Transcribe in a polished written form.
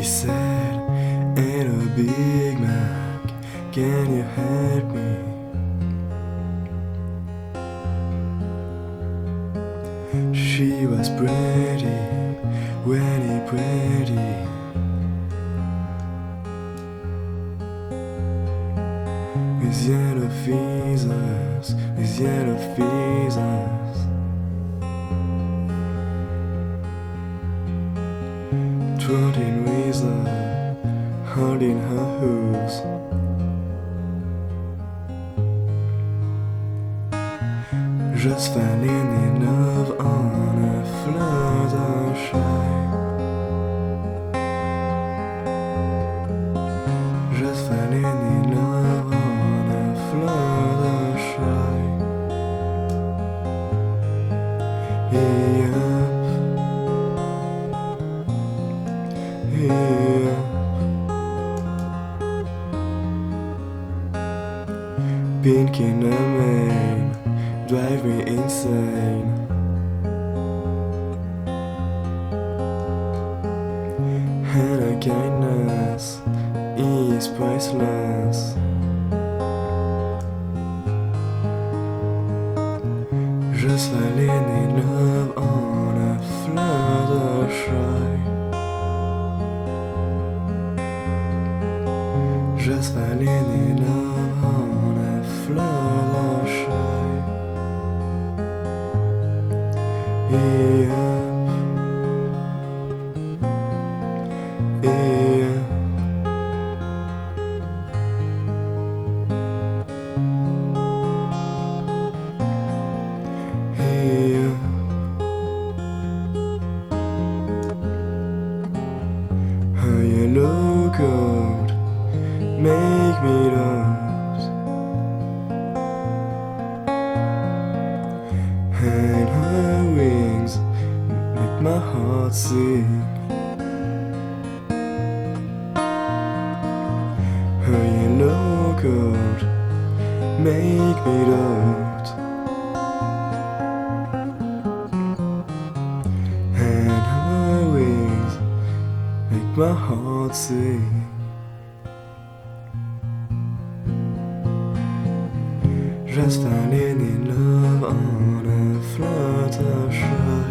said, "Ain't a Big Mac, can you help me?" She was pretty, very pretty. With yellow feathers, with yellow feathers. Trotting with her, holding her hooves. Just falling in love on a Fluttershy. Just falling in love on a Fluttershy. Yeah. Yeah. Pink in the main, drive me insane. And her kindness is priceless. Just falling in love on a Fluttershy. Just falling in love on a Fluttershy. Yeah. Yeah. Yeah. Her yellow coat make me doze, and her wings make my heart sing. Her yellow coat make me doze, and her wings make my heart sing. Just falling in love on a Fluttershy.